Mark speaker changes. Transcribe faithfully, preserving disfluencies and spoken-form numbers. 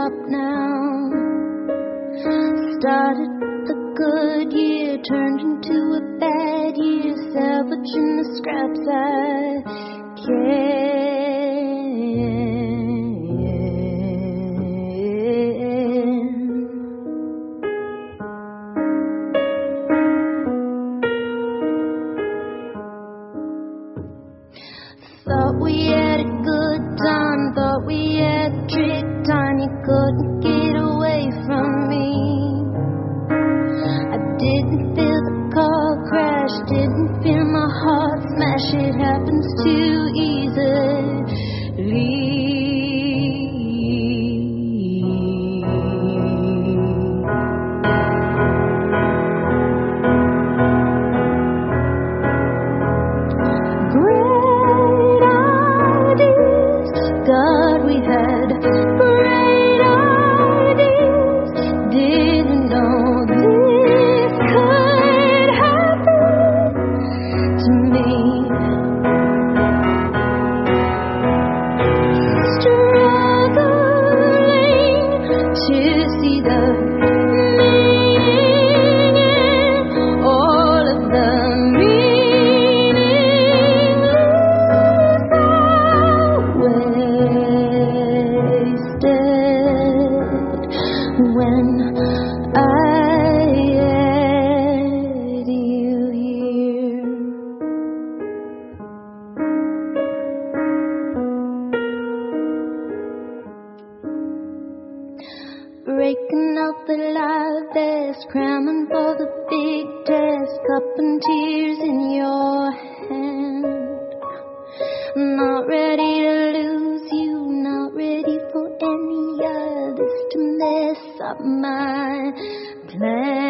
Speaker 1: up now. Started the good year, turned into a bad year, salvaging the scraps I can. Thought we had a good time, thought we had a trick time, you couldn't get away from me. I didn't feel the car crash, didn't feel my heart smash, it happens too easily. God, we had great ideas, didn't know this could happen to me. Struggling to see the meaning in all of the when I had you here. Breaking out the live desk, cramming for the big test, cup and tears in your hand. Not ready to lose you, not ready for any of this to mess up my plan.